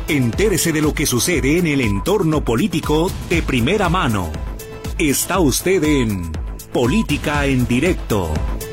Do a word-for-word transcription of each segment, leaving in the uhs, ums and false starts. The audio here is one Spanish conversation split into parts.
Entérese de lo que sucede en el entorno político de primera mano. Está usted en Política en Directo.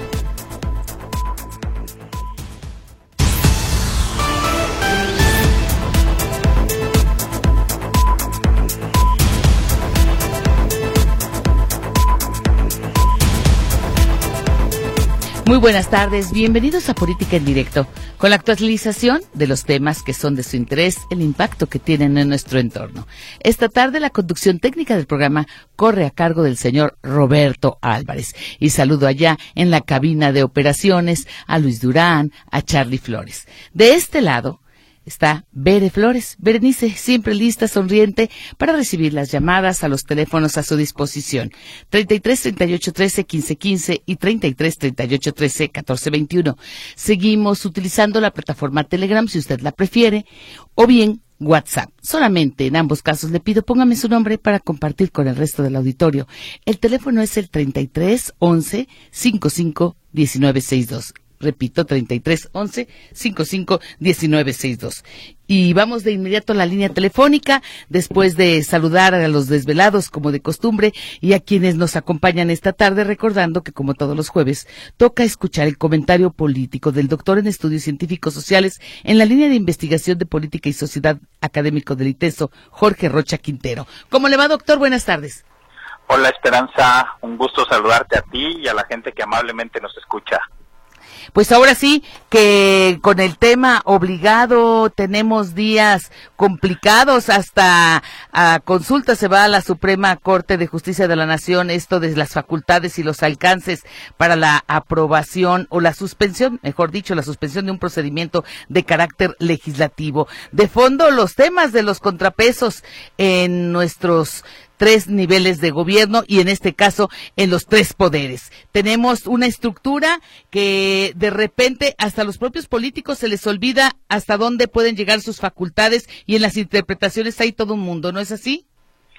Muy buenas tardes, bienvenidos a Política en Directo, con la actualización de los temas que son de su interés, el impacto que tienen en nuestro entorno. Esta tarde la conducción técnica del programa corre a cargo del señor Roberto Álvarez. Y saludo allá en la cabina de operaciones a Luis Durán, a Charlie Flores. De este lado está Bere Flores, Berenice, siempre lista, sonriente, para recibir las llamadas a los teléfonos a su disposición. treinta y tres, treinta y ocho, trece, quince, quince y treinta y tres, treinta y ocho, trece, catorce, veintiuno. Seguimos utilizando la plataforma Telegram si usted la prefiere, o bien WhatsApp. Solamente en ambos casos le pido póngame su nombre para compartir con el resto del auditorio. El teléfono es el treinta y tres, once, cincuenta y cinco, diecinueve, sesenta y dos. Repito, treinta y tres, once, cincuenta y cinco, diecinueve, sesenta y dos. Y vamos de inmediato a la línea telefónica, después de saludar a los desvelados como de costumbre y a quienes nos acompañan esta tarde, recordando que como todos los jueves, toca escuchar el comentario político del doctor en estudios científicos sociales en la línea de investigación de política y sociedad académico del ITESO, Jorge Rocha Quintero. ¿Cómo le va, doctor? Buenas tardes. Hola, Esperanza, un gusto saludarte a ti y a la gente que amablemente nos escucha. Pues ahora sí que con el tema obligado tenemos días complicados, hasta a consulta se va a la Suprema Corte de Justicia de la Nación esto de las facultades y los alcances para la aprobación o la suspensión, mejor dicho, la suspensión de un procedimiento de carácter legislativo. De fondo, los temas de los contrapesos en nuestros tres niveles de gobierno y en este caso en los tres poderes. Tenemos una estructura que de repente hasta los propios políticos se les olvida hasta dónde pueden llegar sus facultades y en las interpretaciones hay todo un mundo, ¿no es así?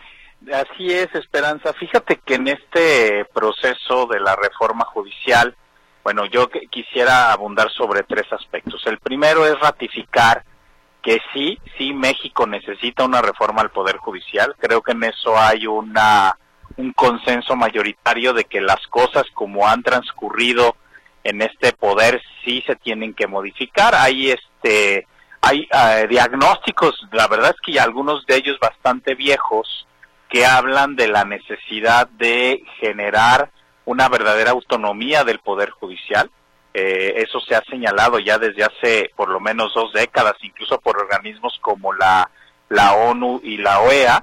Así es, Esperanza. Fíjate que en este proceso de la reforma judicial, bueno, yo quisiera abundar sobre tres aspectos. El primero es ratificar que sí, sí, México necesita una reforma al Poder Judicial. Creo que en eso hay una un consenso mayoritario de que las cosas como han transcurrido en este poder sí se tienen que modificar. Hay este hay uh, diagnósticos, la verdad es que algunos de ellos bastante viejos, que hablan de la necesidad de generar una verdadera autonomía del Poder Judicial. Eh, eso se ha señalado ya desde hace por lo menos dos décadas, incluso por organismos como la, la ONU y la O E A.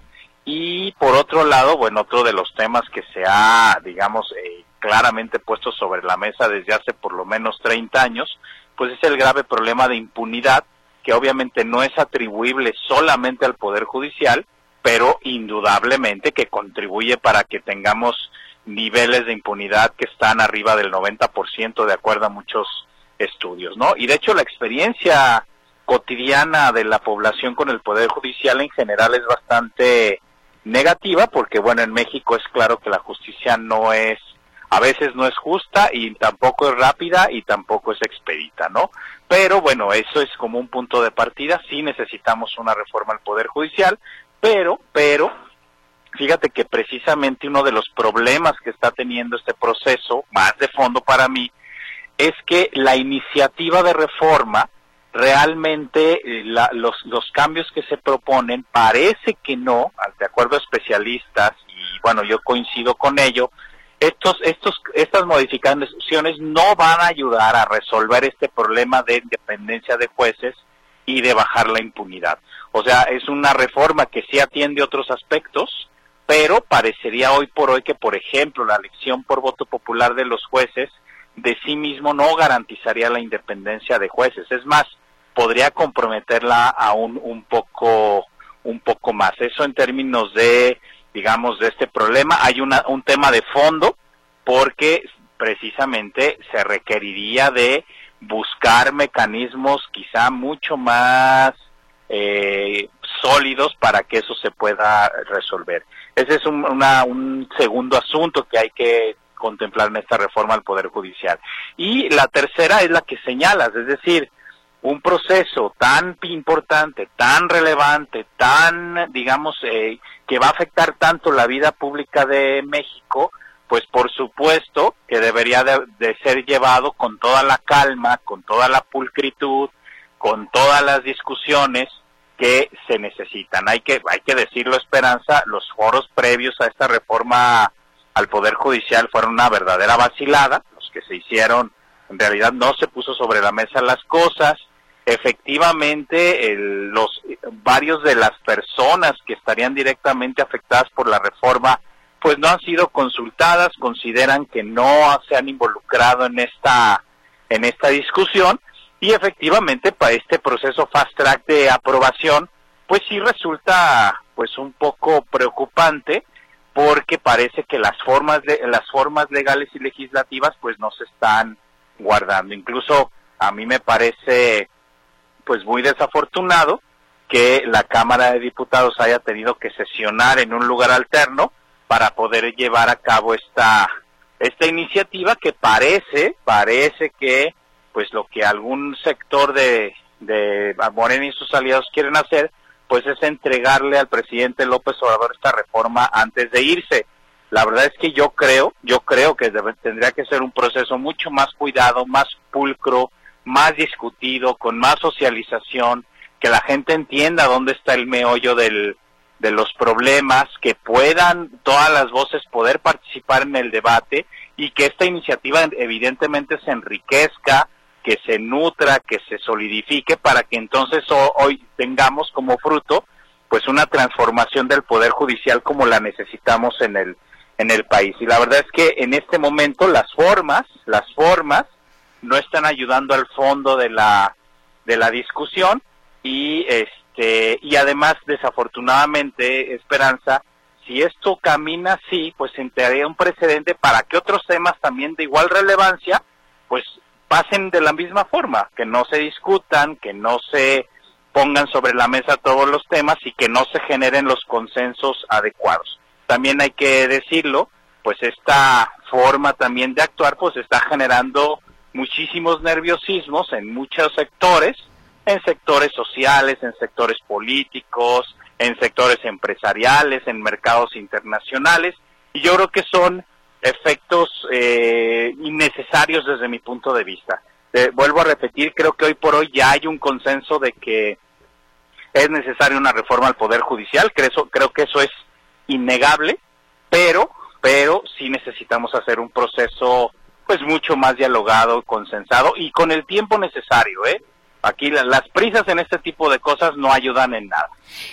Y por otro lado, bueno, otro de los temas que se ha, digamos, eh, claramente puesto sobre la mesa desde hace por lo menos treinta años, pues es el grave problema de impunidad, que obviamente no es atribuible solamente al Poder Judicial, pero indudablemente que contribuye para que tengamos niveles de impunidad que están arriba del noventa por ciento de acuerdo a muchos estudios, ¿no? Y de hecho la experiencia cotidiana de la población con el Poder Judicial en general es bastante negativa, porque bueno, en México es claro que la justicia no es, a veces no es justa y tampoco es rápida y tampoco es expedita, ¿no? Pero bueno, eso es como un punto de partida. Sí necesitamos una reforma al Poder Judicial, pero, pero fíjate que precisamente uno de los problemas que está teniendo este proceso, más de fondo para mí, es que la iniciativa de reforma, realmente la, los, los cambios que se proponen, parece que no, de acuerdo a especialistas, y bueno, yo coincido con ello, estos, estos, estas modificaciones no van a ayudar a resolver este problema de independencia de jueces y de bajar la impunidad. O sea, es una reforma que sí atiende otros aspectos, pero parecería hoy por hoy que, por ejemplo, la elección por voto popular de los jueces de sí mismo no garantizaría la independencia de jueces. Es más, podría comprometerla aún un poco, un poco más. Eso en términos de, digamos, de este problema. Hay una, un tema de fondo, porque precisamente se requeriría de buscar mecanismos quizá mucho más eh, sólidos para que eso se pueda resolver. Ese es un, una, un segundo asunto que hay que contemplar en esta reforma al Poder Judicial. Y la tercera es la que señalas, es decir, un proceso tan importante, tan relevante, tan, digamos, eh, que va a afectar tanto la vida pública de México, pues por supuesto que debería de, de ser llevado con toda la calma, con toda la pulcritud, con todas las discusiones que se necesitan. Hay que, hay que decirlo, Esperanza, los foros previos a esta reforma al Poder Judicial fueron una verdadera vacilada, los que se hicieron, en realidad no se puso sobre la mesa las cosas. Efectivamente, el, los varios de las personas que estarían directamente afectadas por la reforma, pues no han sido consultadas, consideran que no se han involucrado en esta en esta discusión, y efectivamente para este proceso fast track de aprobación, pues sí resulta pues un poco preocupante, porque parece que las formas de, las formas legales y legislativas pues no se están guardando. Incluso a mí me parece pues muy desafortunado que la Cámara de Diputados haya tenido que sesionar en un lugar alterno para poder llevar a cabo esta esta iniciativa que parece parece que pues lo que algún sector de de Morena y sus aliados quieren hacer pues es entregarle al presidente López Obrador esta reforma antes de irse. La verdad es que yo creo yo creo que debe, tendría que ser un proceso mucho más cuidado, más pulcro, más discutido, con más socialización, que la gente entienda dónde está el meollo del, de los problemas, que puedan todas las voces poder participar en el debate, y que esta iniciativa evidentemente se enriquezca, que se nutra, que se solidifique, para que entonces hoy tengamos como fruto pues una transformación del Poder Judicial como la necesitamos en el en el país. Y la verdad es que en este momento las formas, las formas no están ayudando al fondo de la de la discusión, y este y además desafortunadamente, Esperanza, si esto camina así, pues entraría un precedente para que otros temas también de igual relevancia pues pasen de la misma forma, que no se discutan, que no se pongan sobre la mesa todos los temas y que no se generen los consensos adecuados. También hay que decirlo, pues esta forma también de actuar pues está generando muchísimos nerviosismos en muchos sectores, en sectores sociales, en sectores políticos, en sectores empresariales, en mercados internacionales, y yo creo que son efectos eh, innecesarios desde mi punto de vista. Eh, vuelvo a repetir, creo que hoy por hoy ya hay un consenso de que es necesaria una reforma al Poder Judicial, creo, eso, creo que eso es innegable, pero, pero sí necesitamos hacer un proceso pues mucho más dialogado, consensado y con el tiempo necesario, ¿eh? Aquí la, las prisas en este tipo de cosas no ayudan en nada.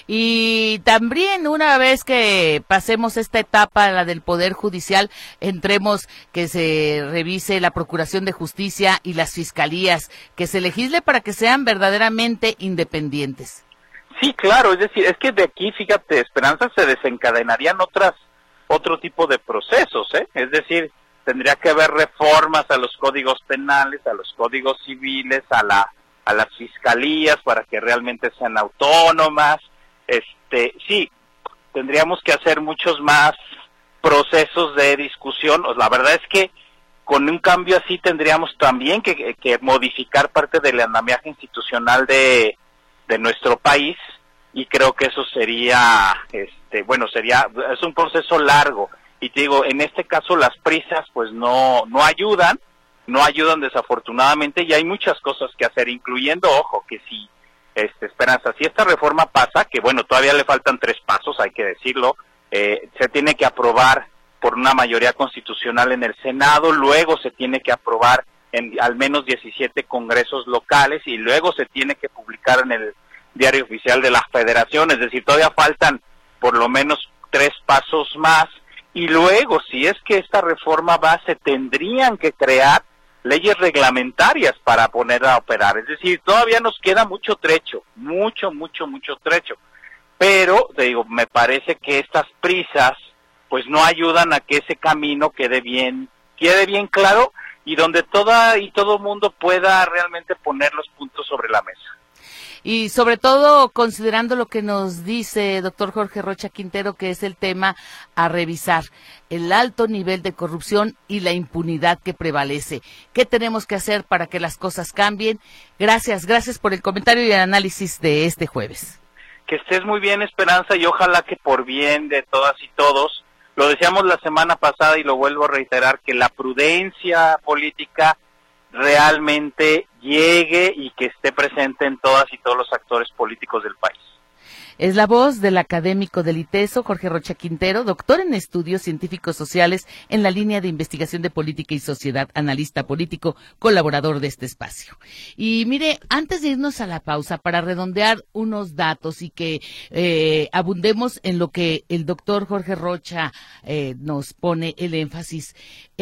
Y también una vez que pasemos esta etapa, la del Poder Judicial, entremos que se revise la Procuración de Justicia y las Fiscalías, que se legisle para que sean verdaderamente independientes. Sí, claro, es decir, es que de aquí, fíjate, Esperanza, se desencadenarían otras otro tipo de procesos, ¿eh? Es decir, tendría que haber reformas a los códigos penales, a los códigos civiles, a la a las fiscalías para que realmente sean autónomas. Este, sí, tendríamos que hacer muchos más procesos de discusión. La verdad es que con un cambio así tendríamos también que, que modificar parte del andamiaje institucional de, de nuestro país, y creo que eso sería, este, bueno, sería, es un proceso largo, y te digo, en este caso las prisas pues no, no ayudan, no ayudan desafortunadamente, y hay muchas cosas que hacer, incluyendo, ojo, que si, este, Esperanza, si esta reforma pasa, que bueno, todavía le faltan tres pasos, hay que decirlo, eh, se tiene que aprobar por una mayoría constitucional en el Senado, luego se tiene que aprobar en al menos diecisiete congresos locales, y luego se tiene que publicar en el Diario Oficial de la Federación, es decir, todavía faltan por lo menos tres pasos más, y luego, si es que esta reforma va, se tendrían que crear leyes reglamentarias para ponerla a operar, es decir, todavía nos queda mucho trecho, mucho, mucho, mucho trecho, pero, te digo, me parece que estas prisas, pues no ayudan a que ese camino quede bien, quede bien claro, y donde toda y todo mundo pueda realmente poner los puntos sobre la mesa. Y sobre todo considerando lo que nos dice doctor Jorge Rocha Quintero, que es el tema a revisar, el alto nivel de corrupción y la impunidad que prevalece. ¿Qué tenemos que hacer para que las cosas cambien? Gracias, gracias por el comentario y el análisis de este jueves. Que estés muy bien, Esperanza, y ojalá que por bien de todas y todos, lo decíamos la semana pasada y lo vuelvo a reiterar, que la prudencia política realmente llegue y que esté presente en todas y todos los actores políticos del país. Es la voz del académico del ITESO, Jorge Rocha Quintero, doctor en estudios científicos sociales en la línea de investigación de política y sociedad, analista político, colaborador de este espacio. Y mire, antes de irnos a la pausa, para redondear unos datos y que eh, abundemos en lo que el doctor Jorge Rocha eh, nos pone el énfasis,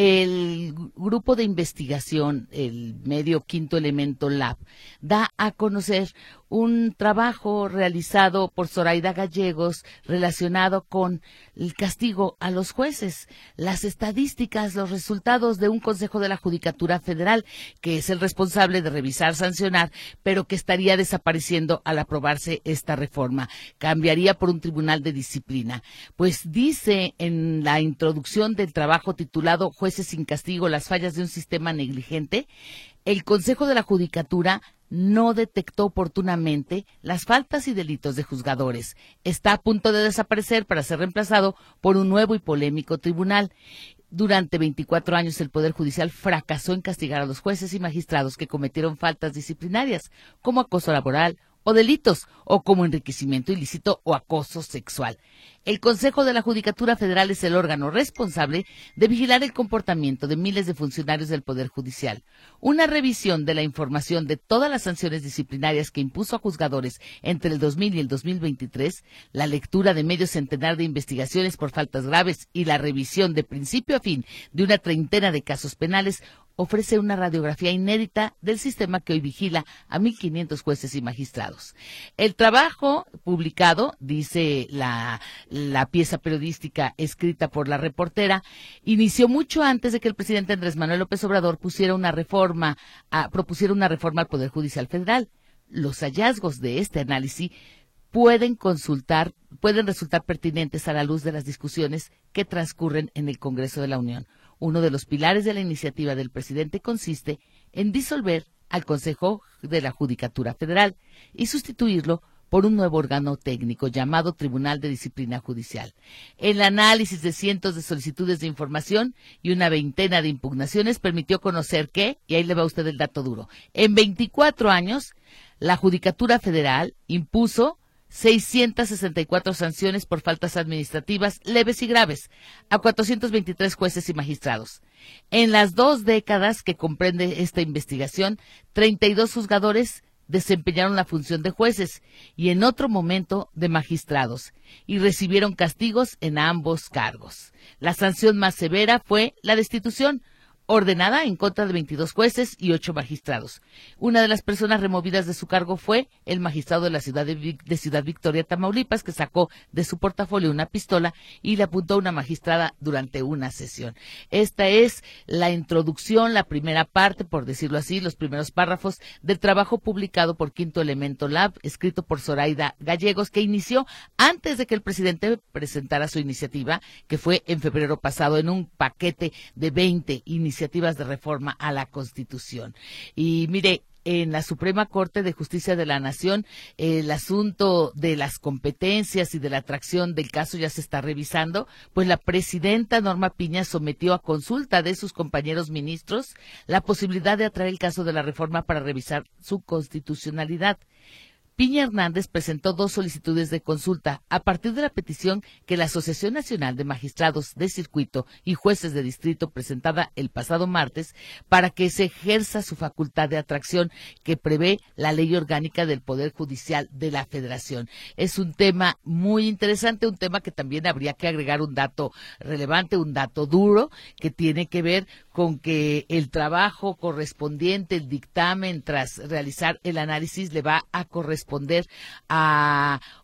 el grupo de investigación, el medio Quinto Elemento Lab, da a conocer un trabajo realizado por Zoraida Gallegos relacionado con el castigo a los jueces, las estadísticas, los resultados de un Consejo de la Judicatura Federal, que es el responsable de revisar, sancionar, pero que estaría desapareciendo al aprobarse esta reforma. Cambiaría por un tribunal de disciplina. Pues dice en la introducción del trabajo titulado Jueces sin castigo, las fallas de un sistema negligente, el Consejo de la Judicatura no detectó oportunamente las faltas y delitos de juzgadores. Está a punto de desaparecer para ser reemplazado por un nuevo y polémico tribunal. Durante veinticuatro años el Poder Judicial fracasó en castigar a los jueces y magistrados que cometieron faltas disciplinarias, como acoso laboral o delitos, o como enriquecimiento ilícito o acoso sexual. El Consejo de la Judicatura Federal es el órgano responsable de vigilar el comportamiento de miles de funcionarios del Poder Judicial. Una revisión de la información de todas las sanciones disciplinarias que impuso a juzgadores entre el dos mil y el dos mil veintitrés, la lectura de medio centenar de investigaciones por faltas graves y la revisión de principio a fin de una treintena de casos penales ofrece una radiografía inédita del sistema que hoy vigila a mil quinientos jueces y magistrados. El trabajo publicado, dice la, la pieza periodística escrita por la reportera, inició mucho antes de que el presidente Andrés Manuel López Obrador pusiera una reforma, a, propusiera una reforma al Poder Judicial Federal. Los hallazgos de este análisis pueden consultar, pueden resultar pertinentes a la luz de las discusiones que transcurren en el Congreso de la Unión. Uno de los pilares de la iniciativa del presidente consiste en disolver al Consejo de la Judicatura Federal y sustituirlo por un nuevo órgano técnico llamado Tribunal de Disciplina Judicial. El análisis de cientos de solicitudes de información y una veintena de impugnaciones permitió conocer que, y ahí le va a usted el dato duro, en veinticuatro años, la Judicatura Federal impuso seiscientas sesenta y cuatro sanciones por faltas administrativas leves y graves a cuatrocientos veintitrés jueces y magistrados. En las dos décadas que comprende esta investigación, treinta y dos juzgadores desempeñaron la función de jueces y en otro momento de magistrados y recibieron castigos en ambos cargos. La sanción más severa fue la destitución, ordenada en contra de veintidós jueces y ocho magistrados. Una de las personas removidas de su cargo fue el magistrado de la ciudad de, de Ciudad Victoria, Tamaulipas, que sacó de su portafolio una pistola y le apuntó a una magistrada durante una sesión. Esta es la introducción, la primera parte, por decirlo así, los primeros párrafos del trabajo publicado por Quinto Elemento Lab, escrito por Zoraida Gallegos, que inició antes de que el presidente presentara su iniciativa, que fue en febrero pasado, en un paquete de veinte iniciativas iniciativas de reforma a la Constitución. Y mire, en la Suprema Corte de Justicia de la Nación, el asunto de las competencias y de la atracción del caso ya se está revisando, pues la presidenta Norma Piña sometió a consulta de sus compañeros ministros la posibilidad de atraer el caso de la reforma para revisar su constitucionalidad. Piña Hernández presentó dos solicitudes de consulta a partir de la petición que la Asociación Nacional de Magistrados de Circuito y Jueces de Distrito presentada el pasado martes para que se ejerza su facultad de atracción que prevé la Ley Orgánica del Poder Judicial de la Federación. Es un tema muy interesante, un tema que también habría que agregar un dato relevante, un dato duro, que tiene que ver con que el trabajo correspondiente, el dictamen tras realizar el análisis le va a corresponder a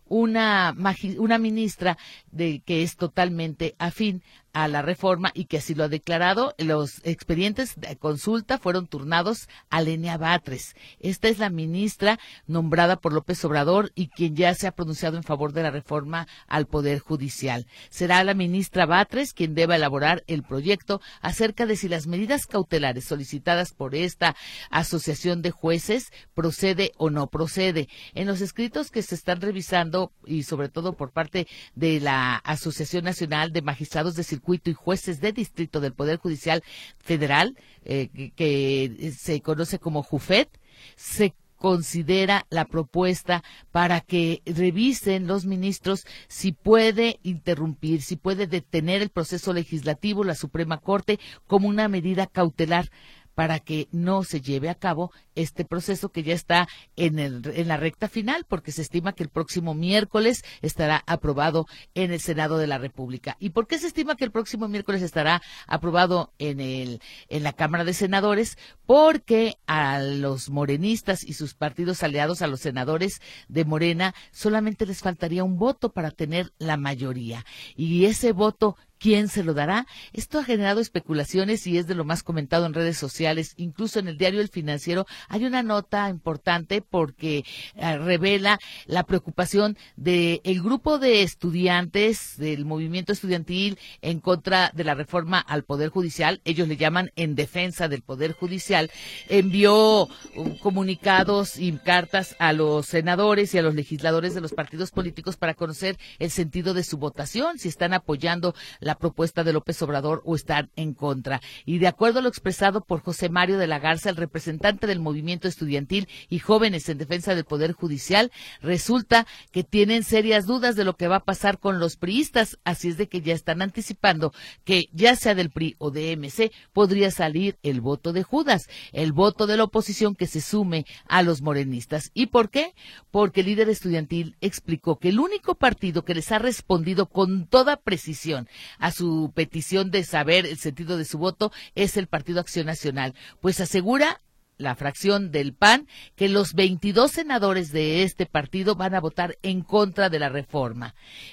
una, una ministra de que es totalmente afín a la reforma y que así lo ha declarado. Los expedientes de consulta fueron turnados a Lenia Batres. Esta es la ministra nombrada por López Obrador y quien ya se ha pronunciado en favor de la reforma al Poder Judicial. Será la ministra Batres quien deba elaborar el proyecto acerca de si las medidas cautelares solicitadas por esta asociación de jueces procede o no procede. En los escritos que se están revisando y sobre todo por parte de la Asociación Nacional de Magistrados de Circuito y Jueces de Distrito del Poder Judicial Federal, eh, que, que se conoce como JUFET, se considera la propuesta para que revisen los ministros si puede interrumpir, si puede detener el proceso legislativo la Suprema Corte como una medida cautelar para que no se lleve a cabo este proceso que ya está en, el, en la recta final, porque se estima que el próximo miércoles estará aprobado en el Senado de la República. ¿Y por qué se estima que el próximo miércoles estará aprobado en, el, en la Cámara de Senadores? Porque a los morenistas y sus partidos aliados, a los senadores de Morena, solamente les faltaría un voto para tener la mayoría. Y ese voto, ¿quién se lo dará? Esto ha generado especulaciones y es de lo más comentado en redes sociales. Incluso en el diario El Financiero hay una nota importante porque eh, revela la preocupación del grupo de estudiantes del movimiento estudiantil en contra de la reforma al Poder Judicial. Ellos le llaman En Defensa del Poder Judicial. Envió uh, comunicados y cartas a los senadores y a los legisladores de los partidos políticos para conocer el sentido de su votación, si están apoyando la propuesta de López Obrador o están en contra. Y de acuerdo a lo expresado por José Mario de la Garza, el representante del movimiento estudiantil y jóvenes en defensa del Poder Judicial, resulta que tienen serias dudas de lo que va a pasar con los priistas, así es de que ya están anticipando que ya sea del P R I o de M C, podría salir el voto de Judas, el voto de la oposición que se sume a los morenistas. ¿Y por qué? Porque el líder estudiantil explicó que el único partido que les ha respondido con toda precisión a su petición de saber el sentido de su voto es el Partido Acción Nacional, pues asegura la fracción del P A N que los veintidós senadores de este partido van a votar en contra de la reforma.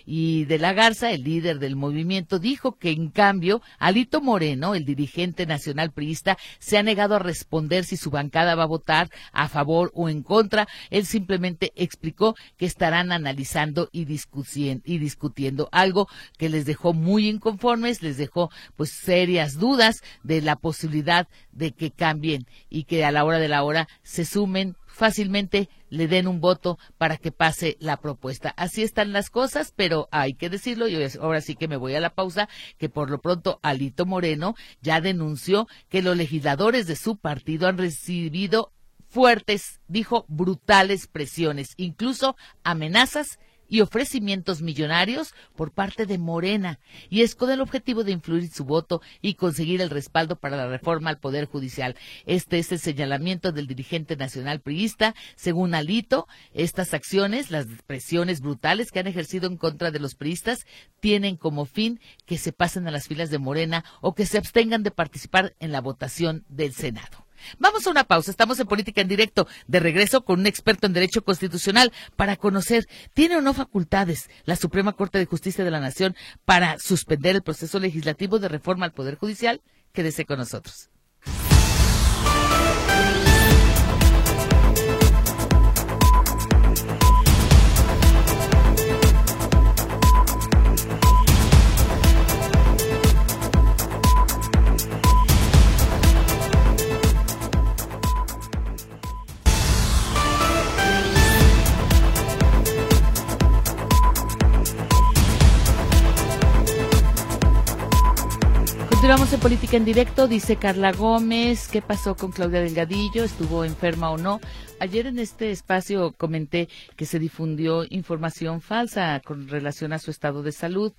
Y de la Garza, el líder del movimiento, dijo que en cambio Alito Moreno, el dirigente nacional priista, se ha negado a responder si su bancada va a votar a favor o en contra. Él simplemente explicó que estarán analizando y discutiendo, y discutiendo algo que les dejó muy inconformes, les dejó pues serias dudas de la posibilidad de que cambien y que a la hora de la hora se sumen fácilmente, le den un voto para que pase la propuesta. Así están las cosas, pero hay que decirlo, y ahora sí que me voy a la pausa, que por lo pronto Alito Moreno ya denunció que los legisladores de su partido han recibido fuertes, dijo, brutales presiones, incluso amenazas y ofrecimientos millonarios por parte de Morena, y es con el objetivo de influir su voto y conseguir el respaldo para la reforma al Poder Judicial. Este es el señalamiento del dirigente nacional priista. Según Alito, estas acciones, las presiones brutales que han ejercido en contra de los priistas, tienen como fin que se pasen a las filas de Morena o que se abstengan de participar en la votación del Senado. Vamos a una pausa, estamos en Política en Directo, de regreso con un experto en Derecho Constitucional para conocer, ¿tiene o no facultades la Suprema Corte de Justicia de la Nación para suspender el proceso legislativo de reforma al Poder Judicial? Quédese con nosotros. Continuamos en Política en Directo. Dice Carla Gómez, ¿qué pasó con Claudia Delgadillo? ¿Estuvo enferma o no? Ayer en este espacio comenté que se difundió información falsa con relación a su estado de salud.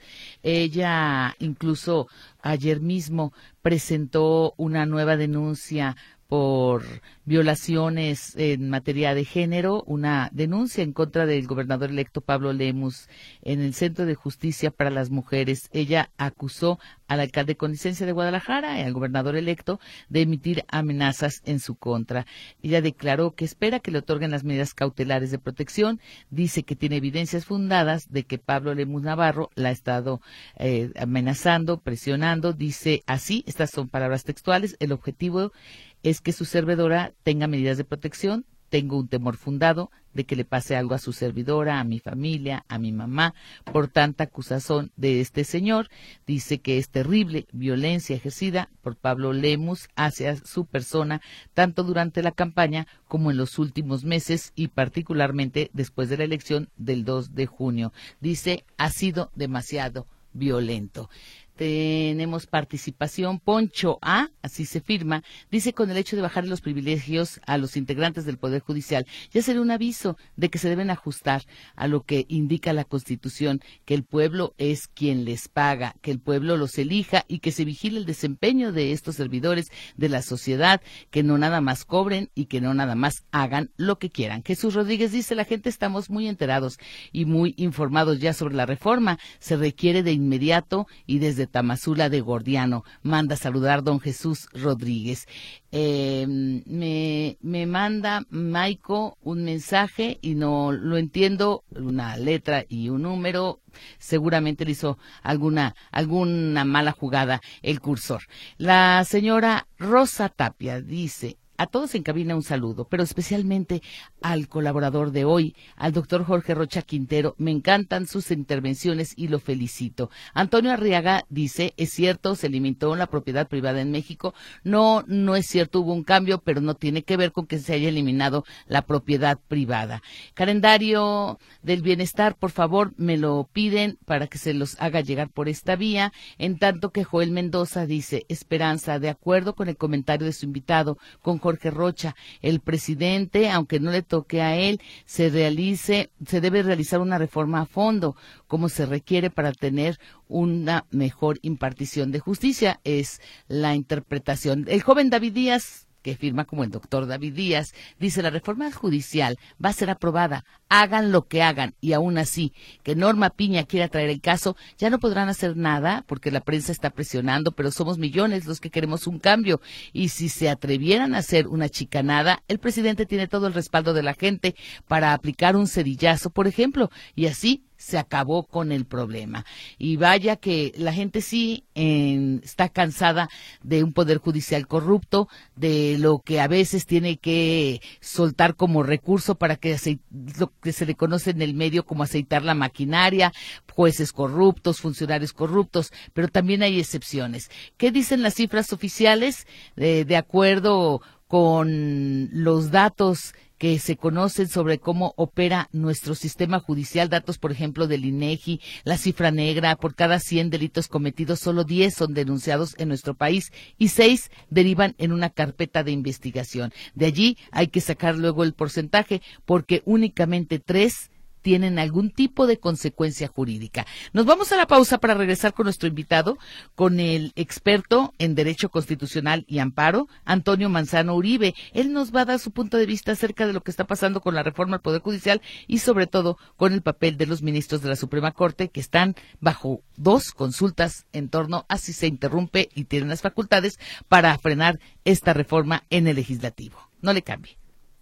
Ella incluso ayer mismo presentó una nueva denuncia por violaciones en materia de género, una denuncia en contra del gobernador electo Pablo Lemus en el Centro de Justicia para las Mujeres. Ella acusó al alcalde con licencia de Guadalajara y al gobernador electo de emitir amenazas en su contra. Ella declaró que espera que le otorguen las medidas cautelares de protección. Dice que tiene evidencias fundadas de que Pablo Lemus Navarro la ha estado eh, amenazando, presionando. Dice así, estas son palabras textuales: el objetivo es que su servidora tenga medidas de protección. Tengo un temor fundado de que le pase algo a su servidora, a mi familia, a mi mamá, por tanta acusación de este señor. Dice que es terrible violencia ejercida por Pablo Lemus hacia su persona, tanto durante la campaña como en los últimos meses y particularmente después de la elección del dos de junio. Dice, ha sido demasiado violento. Tenemos participación. Poncho A, así se firma, dice: con el hecho de bajar los privilegios a los integrantes del Poder Judicial, ya sería un aviso de que se deben ajustar a lo que indica la Constitución, que el pueblo es quien les paga, que el pueblo los elija y que se vigile el desempeño de estos servidores de la sociedad, que no nada más cobren y que no nada más hagan lo que quieran. Jesús Rodríguez dice: la gente estamos muy enterados y muy informados ya sobre la reforma. Se requiere de inmediato y desde Tamazula de Gordiano. Manda saludar don Jesús Rodríguez. Eh, me, me manda Maico un mensaje y no lo entiendo, una letra y un número. Seguramente le hizo alguna, alguna mala jugada el cursor. La señora Rosa Tapia dice: a todos en cabina un saludo, pero especialmente al colaborador de hoy, al doctor Jorge Rocha Quintero. Me encantan sus intervenciones y lo felicito. Antonio Arriaga dice: es cierto, se limitó la propiedad privada en México. No, no es cierto, hubo un cambio, pero no tiene que ver con que se haya eliminado la propiedad privada. Calendario del bienestar, por favor, me lo piden para que se los haga llegar por esta vía. En tanto que Joel Mendoza dice: Esperanza, de acuerdo con el comentario de su invitado, con Jorge Rocha, el presidente, aunque no le toque a él, se realice, se debe realizar una reforma a fondo, como se requiere para tener una mejor impartición de justicia. Es la interpretación. El joven David Díaz, que firma como el doctor David Díaz, dice: la reforma judicial va a ser aprobada, hagan lo que hagan, y aún así, que Norma Piña quiera traer el caso, ya no podrán hacer nada porque la prensa está presionando, pero somos millones los que queremos un cambio, y si se atrevieran a hacer una chicanada, el presidente tiene todo el respaldo de la gente para aplicar un cedillazo, por ejemplo, y así se acabó con el problema. Y vaya que la gente sí eh, está cansada de un poder judicial corrupto, de lo que a veces tiene que soltar como recurso para que aceit- lo que se le conoce en el medio como aceitar la maquinaria, jueces corruptos, funcionarios corruptos, pero también hay excepciones. ¿Qué dicen las cifras oficiales? Eh, de acuerdo con los datos que se conocen sobre cómo opera nuestro sistema judicial, datos, por ejemplo, del INEGI, la cifra negra: por cada cien delitos cometidos, solo diez son denunciados en nuestro país y seis derivan en una carpeta de investigación. De allí hay que sacar luego el porcentaje, porque únicamente tres tienen algún tipo de consecuencia jurídica. Nos vamos a la pausa para regresar con nuestro invitado, con el experto en Derecho Constitucional y Amparo, Antonio Manzano Uribe. Él nos va a dar su punto de vista acerca de lo que está pasando con la reforma al Poder Judicial y sobre todo con el papel de los ministros de la Suprema Corte, que están bajo dos consultas en torno a si se interrumpe y tienen las facultades para frenar esta reforma en el legislativo. No le cambie.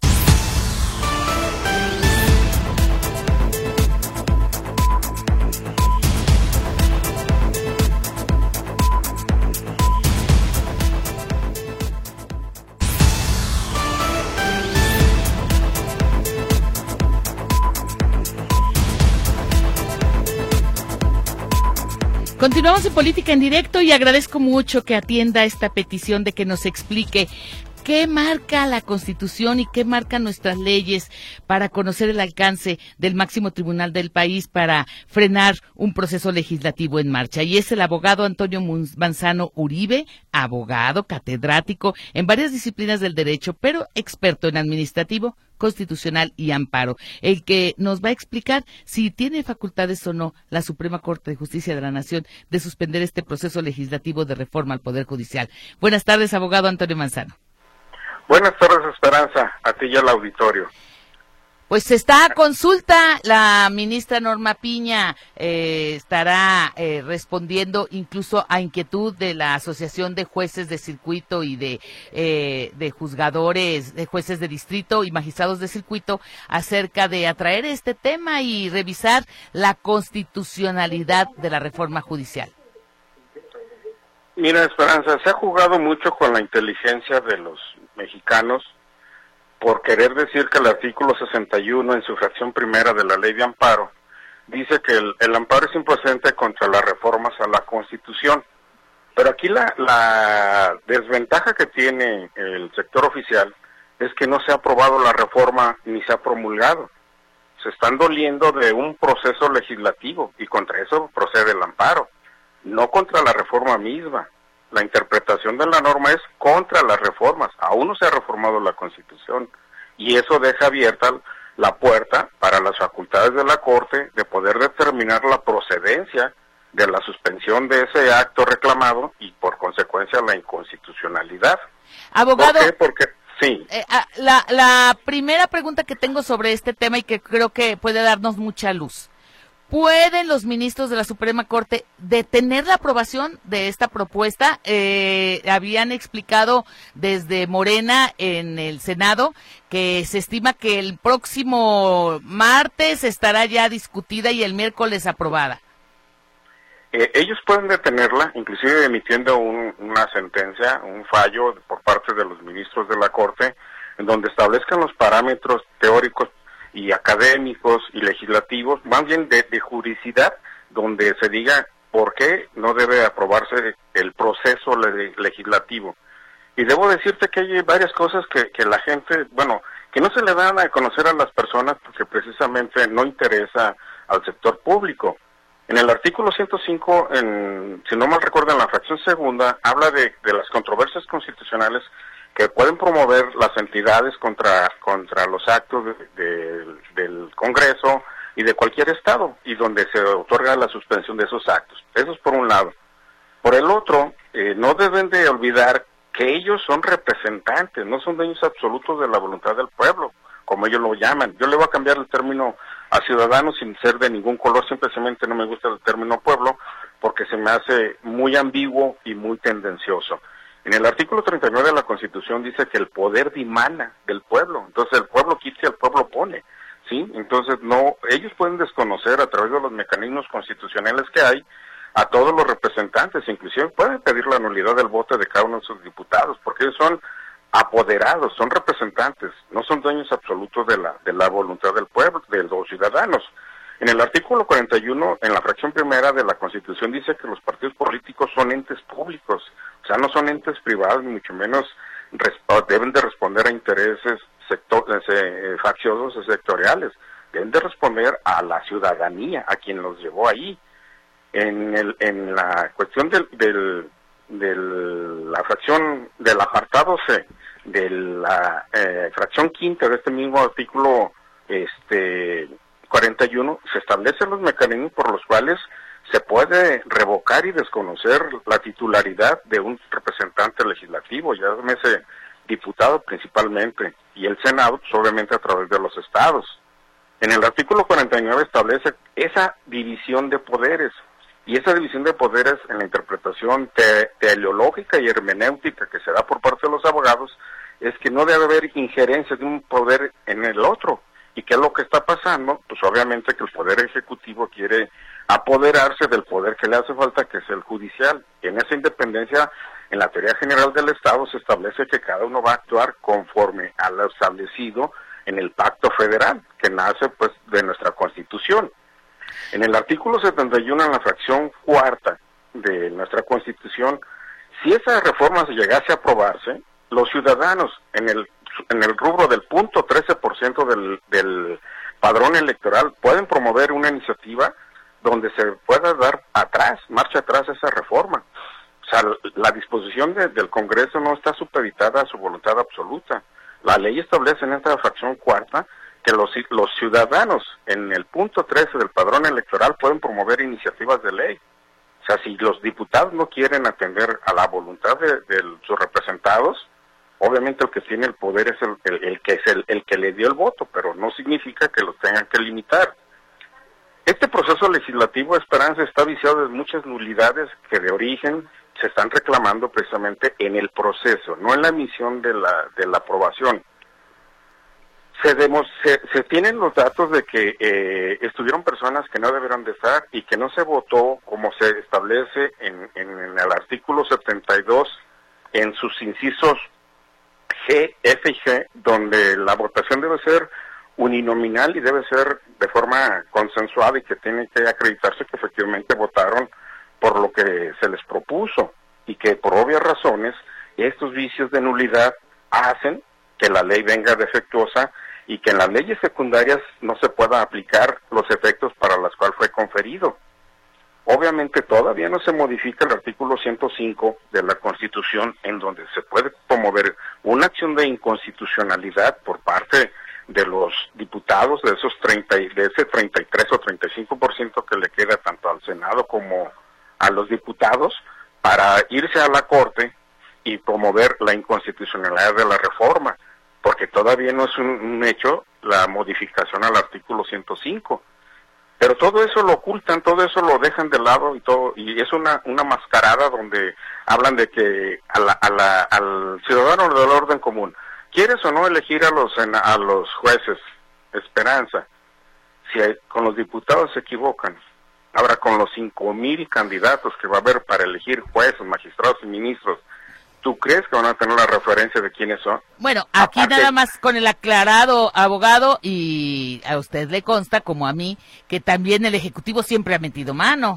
Continuamos en Política en Directo y agradezco mucho que atienda esta petición de que nos explique qué marca la Constitución y qué marcan nuestras leyes para conocer el alcance del máximo tribunal del país para frenar un proceso legislativo en marcha. Y es el abogado Antonio Manzano Uribe, abogado, catedrático en varias disciplinas del derecho, pero experto en administrativo, constitucional y amparo, el que nos va a explicar si tiene facultades o no la Suprema Corte de Justicia de la Nación de suspender este proceso legislativo de reforma al Poder Judicial. Buenas tardes, abogado Antonio Manzano. Buenas tardes, Esperanza, a ti y al auditorio. Pues está a consulta, la ministra Norma Piña eh, estará eh, respondiendo incluso a inquietud de la Asociación de Jueces de Circuito y de, eh, de juzgadores, de jueces de distrito y magistrados de circuito acerca de atraer este tema y revisar la constitucionalidad de la reforma judicial. Mira, Esperanza, se ha jugado mucho con la inteligencia de los mexicanos por querer decir que el artículo sesenta y uno en su fracción primera de la ley de amparo dice que el, el amparo es improcedente contra las reformas a la Constitución. Pero aquí la, la desventaja que tiene el sector oficial es que no se ha aprobado la reforma ni se ha promulgado. Se están doliendo de un proceso legislativo y contra eso procede el amparo, no contra la reforma misma. La interpretación de la norma es contra las reformas. Aún no se ha reformado la Constitución y eso deja abierta la puerta para las facultades de la Corte de poder determinar la procedencia de la suspensión de ese acto reclamado y por consecuencia la inconstitucionalidad. Abogado, ¿por qué? Porque sí. Eh, la, la primera pregunta que tengo sobre este tema y que creo que puede darnos mucha luz. ¿Pueden los ministros de la Suprema Corte detener la aprobación de esta propuesta? Eh, habían explicado desde Morena en el Senado que se estima que el próximo martes estará ya discutida y el miércoles aprobada. Eh, ellos pueden detenerla, inclusive emitiendo un, una sentencia, un fallo por parte de los ministros de la Corte, en donde establezcan los parámetros teóricos y académicos y legislativos, más bien de, de juridicidad, donde se diga por qué no debe aprobarse el proceso le, legislativo. Y debo decirte que hay varias cosas que, que la gente, bueno, que no se le dan a conocer a las personas porque precisamente no interesa al sector público. En el artículo ciento cinco, en, si no mal recuerdo, en la fracción segunda, habla de, de las controversias constitucionales que pueden promover las entidades contra contra los actos de, de, del Congreso y de cualquier estado, y donde se otorga la suspensión de esos actos. Eso es por un lado. Por el otro, eh, no deben de olvidar que ellos son representantes, no son dueños absolutos de la voluntad del pueblo, como ellos lo llaman. Yo le voy a cambiar el término a ciudadanos sin ser de ningún color, simplemente no me gusta el término pueblo, porque se me hace muy ambiguo y muy tendencioso. En el artículo treinta y nueve de la Constitución dice que el poder dimana del pueblo, entonces el pueblo quita y el pueblo pone, ¿sí? Entonces no, ellos pueden desconocer a través de los mecanismos constitucionales que hay a todos los representantes, inclusive pueden pedir la nulidad del voto de cada uno de sus diputados, porque ellos son apoderados, son representantes, no son dueños absolutos de la de la voluntad del pueblo, de los ciudadanos. En el artículo cuarenta y uno, en la fracción primera de la Constitución, dice que los partidos políticos son entes públicos, o sea, no son entes privados, ni mucho menos deben de responder a intereses sector, eh, facciosos o sectoriales, deben de responder a la ciudadanía, a quien los llevó ahí. En, el, en la cuestión del, del, del la fracción del apartado C, de la eh, fracción quinta de este mismo artículo este cuarenta y uno, se establecen los mecanismos por los cuales se puede revocar y desconocer la titularidad de un representante legislativo, ya ese diputado principalmente, y el Senado, pues, obviamente a través de los estados. En el artículo cuarenta y nueve establece esa división de poderes, y esa división de poderes en la interpretación te teleológica y hermenéutica que se da por parte de los abogados es que no debe haber injerencia de un poder en el otro. ¿Y qué es lo que está pasando? Pues obviamente que el Poder Ejecutivo quiere apoderarse del poder que le hace falta, que es el judicial. En esa independencia, en la teoría general del Estado, se establece que cada uno va a actuar conforme a lo establecido en el Pacto Federal, que nace pues de nuestra Constitución. En el artículo setenta y uno, en la fracción cuarta de nuestra Constitución, si esa reforma se llegase a aprobarse, los ciudadanos en el en el rubro del punto trece por ciento del, del padrón electoral pueden promover una iniciativa donde se pueda dar atrás, marcha atrás esa reforma. O sea, la disposición de, del Congreso no está supeditada a su voluntad absoluta. La ley establece en esta fracción cuarta que los, los ciudadanos en el punto trece del padrón electoral pueden promover iniciativas de ley. O sea, si los diputados no quieren atender a la voluntad de, de sus representados, Obviamente el que tiene el poder es el, el, el que es el, el que le dio el voto, pero no significa que lo tengan que limitar. Este proceso legislativo, Esperanza, está viciado de muchas nulidades que de origen se están reclamando precisamente en el proceso, no en la emisión de la, de la aprobación. Se, demos, se, se tienen los datos de que eh, estuvieron personas que no debieron de estar y que no se votó como se establece en, en, en el artículo setenta y dos en sus incisos G, F y G, donde la votación debe ser uninominal y debe ser de forma consensuada y que tiene que acreditarse que efectivamente votaron por lo que se les propuso y que por obvias razones estos vicios de nulidad hacen que la ley venga defectuosa y que en las leyes secundarias no se pueda aplicar los efectos para los cuales fue conferido. Obviamente todavía no se modifica el artículo ciento cinco de la Constitución, en donde se puede promover una acción de inconstitucionalidad por parte de los diputados, de esos treinta, de ese treinta y tres o treinta y cinco por ciento que le queda tanto al Senado como a los diputados, para irse a la Corte y promover la inconstitucionalidad de la reforma, porque todavía no es un, un hecho la modificación al artículo ciento cinco. Pero todo eso lo ocultan, todo eso lo dejan de lado y todo, y es una una mascarada donde hablan de que a la, a la, al ciudadano del orden común, ¿quieres o no elegir a los a los jueces? Esperanza, si hay, con los diputados se equivocan, ahora con los cinco mil candidatos que va a haber para elegir jueces, magistrados y ministros, ¿tú crees que van a tener la referencia de quiénes son? Bueno, aquí Aparte, nada más con el aclarado abogado, y a usted le consta, como a mí, que también el Ejecutivo siempre ha metido mano.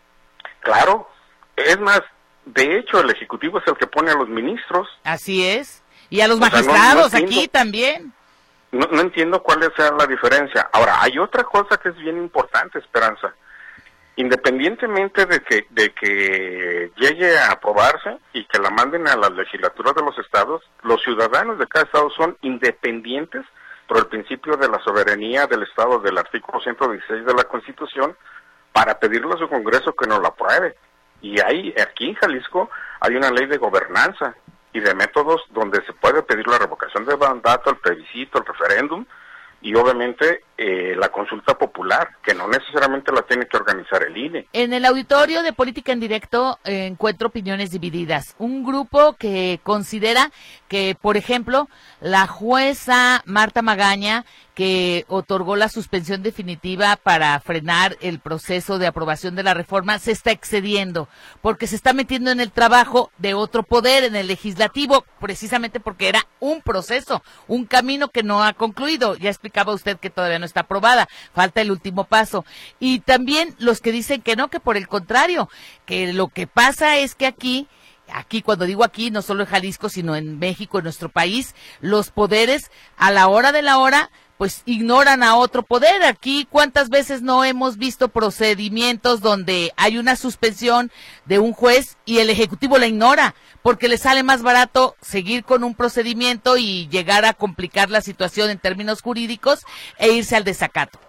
Claro, es más, de hecho el Ejecutivo es el que pone a los ministros. Así es, y a los o magistrados sea, no, no aquí también. No, no entiendo cuál sea la diferencia. Ahora, hay otra cosa que es bien importante, Esperanza. Independientemente de que de que llegue a aprobarse y que la manden a las legislaturas de los estados, los ciudadanos de cada estado son independientes por el principio de la soberanía del estado del artículo ciento dieciséis de la Constitución para pedirle a su Congreso que nos la apruebe. Y hay, aquí en Jalisco hay una ley de gobernanza y de métodos donde se puede pedir la revocación de mandato, el plebiscito, el referéndum, y obviamente eh, la consulta popular, que no necesariamente la tiene que organizar el I N E. En el auditorio de Política en Directo eh, encuentro opiniones divididas. Un grupo que considera que, por ejemplo, la jueza Marta Magaña, que otorgó la suspensión definitiva para frenar el proceso de aprobación de la reforma, se está excediendo, porque se está metiendo en el trabajo de otro poder, en el legislativo, precisamente porque era un proceso, un camino que no ha concluido. Ya explicaba usted que todavía no está aprobada, falta el último paso. Y también los que dicen que no, que por el contrario, que lo que pasa es que aquí, aquí cuando digo aquí, no solo en Jalisco, sino en México, en nuestro país, los poderes a la hora de la hora, pues ignoran a otro poder. Aquí, ¿cuántas veces no hemos visto procedimientos donde hay una suspensión de un juez y el Ejecutivo la ignora? Porque le sale más barato seguir con un procedimiento y llegar a complicar la situación en términos jurídicos e irse al desacato.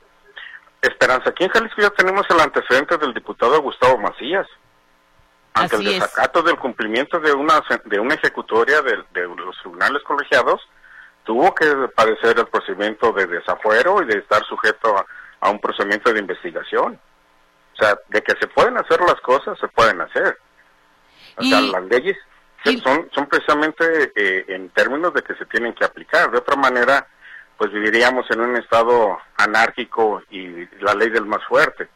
Esperanza, aquí en Jalisco ya tenemos el antecedente del diputado Gustavo Macías. Ante Así el desacato es. del cumplimiento de una de una ejecutoria de, de los tribunales colegiados, tuvo que padecer el procedimiento de desafuero y de estar sujeto a, a un procedimiento de investigación. O sea, de que se pueden hacer las cosas, se pueden hacer. O y, sea, las leyes y, son son precisamente eh, en términos de que se tienen que aplicar. De otra manera, pues viviríamos en un estado anárquico y la ley del más fuerte.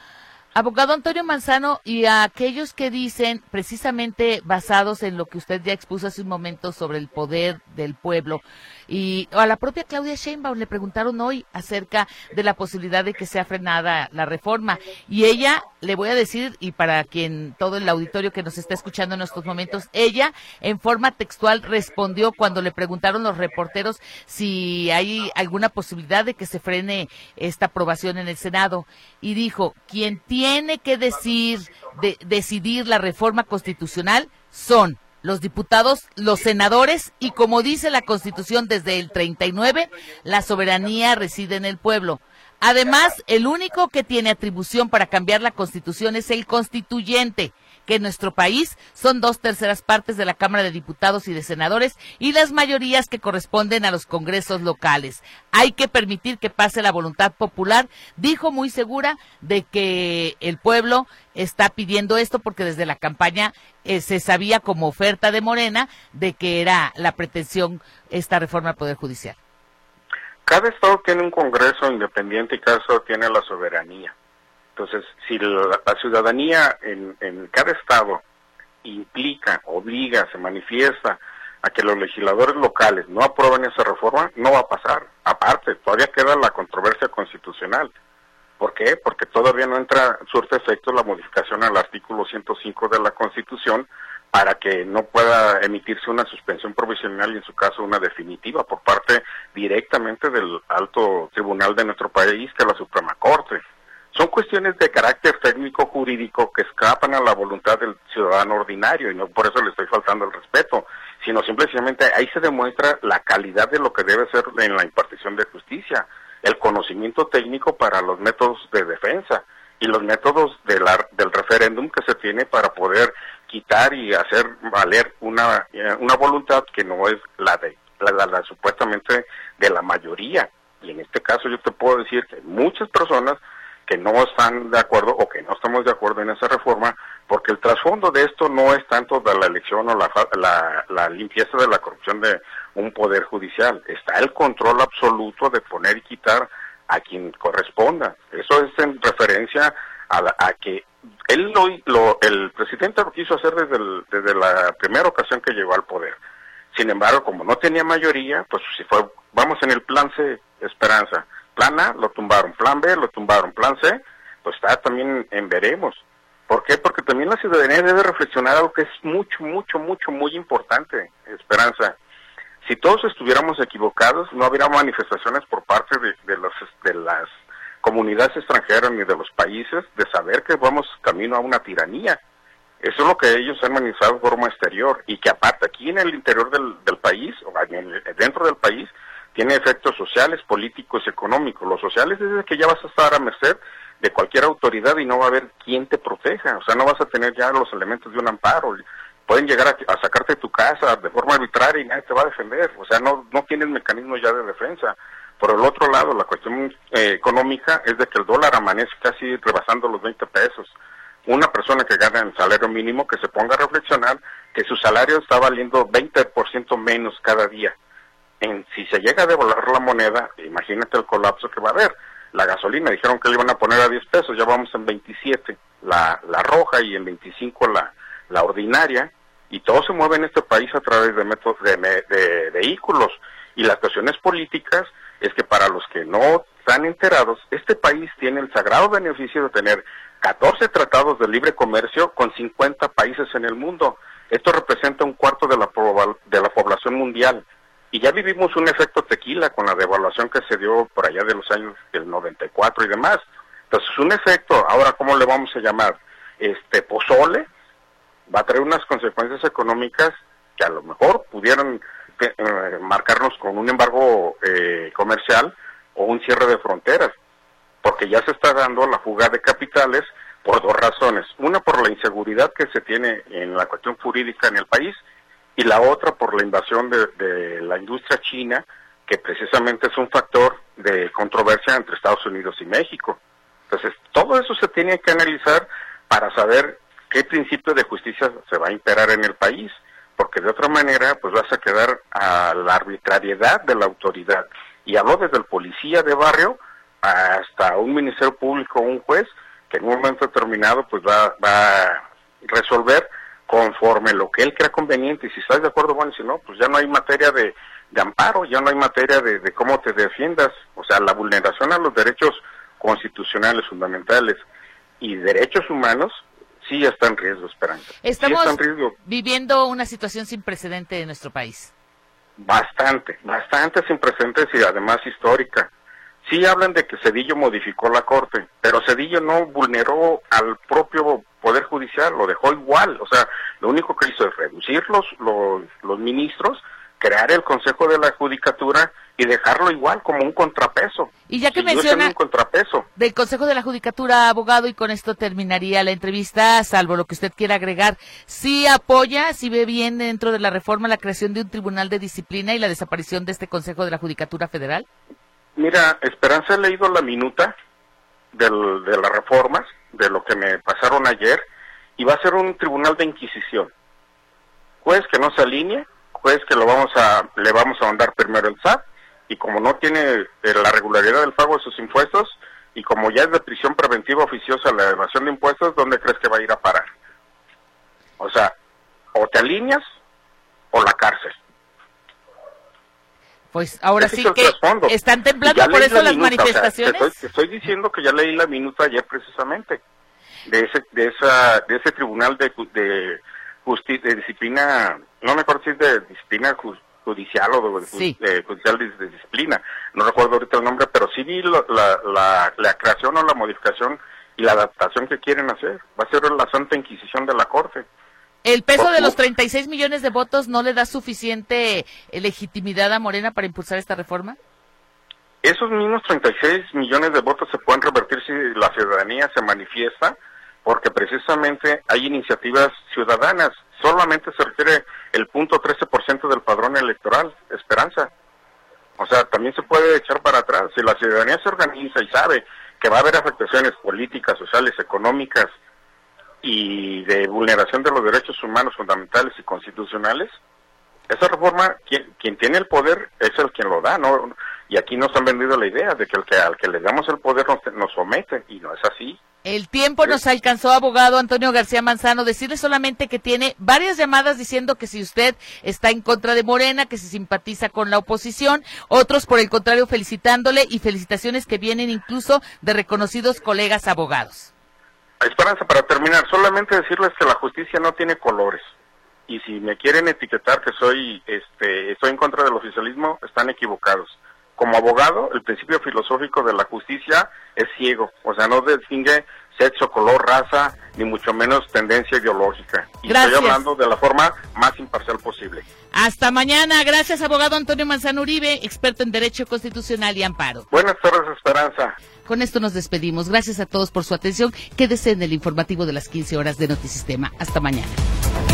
Abogado Antonio Manzano, y a aquellos que dicen, precisamente basados en lo que usted ya expuso hace un momento sobre el poder del pueblo, y a la propia Claudia Sheinbaum le preguntaron hoy acerca de la posibilidad de que sea frenada la reforma, y ella, le voy a decir, y para quien, todo el auditorio que nos está escuchando en estos momentos, ella en forma textual respondió cuando le preguntaron los reporteros si hay alguna posibilidad de que se frene esta aprobación en el Senado, y dijo, quien tiene tiene que decir, de, decidir la reforma constitucional son los diputados, los senadores, y como dice la Constitución desde el treinta y nueve, la soberanía reside en el pueblo. Además, el único que tiene atribución para cambiar la Constitución es el constituyente, que que en nuestro país son dos terceras partes de la Cámara de Diputados y de Senadores y las mayorías que corresponden a los congresos locales. Hay que permitir que pase la voluntad popular. Dijo muy segura de que el pueblo está pidiendo esto porque desde la campaña eh, se sabía como oferta de Morena de que era la pretensión esta reforma al Poder Judicial. Cada estado tiene un congreso independiente y cada estado tiene la soberanía. Entonces, si la, la ciudadanía en, en cada estado implica, obliga, se manifiesta a que los legisladores locales no aprueben esa reforma, no va a pasar. Aparte, todavía queda la controversia constitucional. ¿Por qué? Porque todavía no entra, surte efecto la modificación al artículo ciento cinco de la Constitución para que no pueda emitirse una suspensión provisional y en su caso una definitiva por parte directamente del alto tribunal de nuestro país, que es la Suprema Corte. Son cuestiones de carácter técnico-jurídico que escapan a la voluntad del ciudadano ordinario y no por eso le estoy faltando el respeto, sino simplemente ahí se demuestra la calidad de lo que debe ser en la impartición de justicia, el conocimiento técnico para los métodos de defensa y los métodos de la, del referéndum que se tiene para poder quitar y hacer valer una, una voluntad que no es la de la, la, la supuestamente de la mayoría. Y en este caso yo te puedo decir que hay muchas personas que no están de acuerdo o que no estamos de acuerdo en esa reforma, porque el trasfondo de esto no es tanto de la elección o la, la, la limpieza de la corrupción de un poder judicial, está el control absoluto de poner y quitar a quien corresponda. Eso es en referencia a, la, a que él lo, lo, el presidente lo quiso hacer desde, el, desde la primera ocasión que llegó al poder. Sin embargo, como no tenía mayoría, pues si fue, vamos en el plan C, Esperanza. Plan A lo tumbaron, plan B lo tumbaron, plan C, pues está también en veremos. ¿Por qué? Porque también la ciudadanía debe reflexionar algo que es mucho, mucho, mucho, muy importante, Esperanza. Si todos estuviéramos equivocados, no habría manifestaciones por parte de, de, los, de las comunidades extranjeras ni de los países de saber que vamos camino a una tiranía. Eso es lo que ellos han manifestado de forma exterior y que aparte aquí en el interior del, del país, o dentro del país, tiene efectos sociales, políticos y económicos. Los sociales es que ya vas a estar a merced de cualquier autoridad y no va a haber quien te proteja, o sea, no vas a tener ya los elementos de un amparo. Pueden llegar a, a sacarte de tu casa de forma arbitraria y nadie te va a defender, o sea, no no tienes mecanismos ya de defensa. Por el otro lado, la cuestión eh, económica es de que el dólar amanece casi rebasando los veinte pesos. Una persona que gana el salario mínimo que se ponga a reflexionar que su salario está valiendo veinte por ciento menos cada día. En, si se llega a devaluar la moneda, imagínate el colapso que va a haber. La gasolina dijeron que le iban a poner a diez pesos, ya vamos en veintisiete, la, la roja y en veinticinco la, la ordinaria, y todo se mueve en este país a través de métodos de, de, de vehículos. Y las cuestiones políticas es que para los que no están enterados, este país tiene el sagrado beneficio de tener catorce tratados de libre comercio con cincuenta países en el mundo. Esto representa un cuarto de la, de la población mundial. Y ya vivimos un efecto tequila con la devaluación que se dio por allá de los años del noventa y cuatro y demás. Entonces, un efecto, ahora, ¿cómo le vamos a llamar? Este, pozole, va a traer unas consecuencias económicas que a lo mejor pudieran eh, marcarnos con un embargo eh, comercial o un cierre de fronteras, porque ya se está dando la fuga de capitales por dos razones. Una, por la inseguridad que se tiene en la cuestión jurídica en el país, y la otra por la invasión de, de la industria china, que precisamente es un factor de controversia entre Estados Unidos y México. Entonces, todo eso se tiene que analizar para saber qué principio de justicia se va a imperar en el país, porque de otra manera, pues vas a quedar a la arbitrariedad de la autoridad. Y hablo desde el policía de barrio hasta un ministerio público o un juez, que en un momento determinado pues va, va a resolver conforme lo que él crea conveniente, y si estás de acuerdo, bueno, y si no, pues ya no hay materia de, de amparo, ya no hay materia de, de cómo te defiendas, o sea, la vulneración a los derechos constitucionales fundamentales y derechos humanos sí está en riesgo, Esperanza. Estamos sí está en riesgo. viviendo una situación sin precedente en nuestro país. Bastante, bastante sin precedentes y además histórica. Sí hablan de que Zedillo modificó la Corte, pero Zedillo no vulneró al propio Poder Judicial, lo dejó igual. O sea, lo único que hizo es reducir los, los, los ministros, crear el Consejo de la Judicatura y dejarlo igual como un contrapeso. Y ya que Siguió menciona siendo un contrapeso del Consejo de la Judicatura, abogado, y con esto terminaría la entrevista, salvo lo que usted quiera agregar, ¿sí apoya, sí ve bien dentro de la reforma la creación de un tribunal de disciplina y la desaparición de este Consejo de la Judicatura Federal? Mira, Esperanza, he leído la minuta del, de las reformas, de lo que me pasaron ayer, y va a ser un tribunal de inquisición. Juez que no se alinee, juez que lo vamos a, le vamos a mandar primero el S A T, y como no tiene eh, la regularidad del pago de sus impuestos, y como ya es de prisión preventiva oficiosa la evasión de impuestos, ¿dónde crees que va a ir a parar? O sea, o te alineas, o la cárcel. Pues ahora Ese sí es el que trasfondo. están temblando Ya por leí eso la las minuta, manifestaciones. O sea, te, estoy, te estoy diciendo que ya leí la minuta ayer precisamente de ese de esa de ese tribunal de de, justi de disciplina, no me acuerdo si es de disciplina ju judicial o de, sí. de judicial de, de disciplina, no recuerdo ahorita el nombre, pero sí vi la, la, la, la creación o la modificación y la adaptación que quieren hacer. Va a ser la Santa Inquisición de la Corte. ¿El peso Por de los tu- treinta y seis millones de votos no le da suficiente eh, legitimidad a Morena para impulsar esta reforma? Esos mismos treinta y seis millones de votos se pueden revertir si la ciudadanía se manifiesta, porque precisamente hay iniciativas ciudadanas. Solamente se requiere el punto trece por ciento del padrón electoral, Esperanza. O sea, también se puede echar para atrás. Si la ciudadanía se organiza y sabe que va a haber afectaciones políticas, sociales, económicas y de vulneración de los derechos humanos fundamentales y constitucionales, esa reforma, quien, quien tiene el poder es el quien lo da, ¿no? Y aquí nos han vendido la idea de que, el que al que le damos el poder nos, nos somete, y no es así. El tiempo nos alcanzó, abogado Antonio García Manzano. Decirle solamente que tiene varias llamadas diciendo que si usted está en contra de Morena, que se simpatiza con la oposición, otros por el contrario felicitándole, y felicitaciones que vienen incluso de reconocidos colegas abogados. Esperanza, para terminar, solamente decirles que la justicia no tiene colores. Y si me quieren etiquetar que soy este estoy en contra del oficialismo, están equivocados. Como abogado, el principio filosófico de la justicia es ciego, o sea, no distingue sexo, color, raza, ni mucho menos tendencia ideológica. Y Gracias. estoy hablando de la forma más imparcial posible. Hasta mañana. Gracias, abogado Antonio Manzano Uribe, experto en Derecho Constitucional y Amparo. Buenas tardes, Esperanza. Con esto nos despedimos. Gracias a todos por su atención. Quédese en el informativo de las quince horas de Notisistema. Hasta mañana.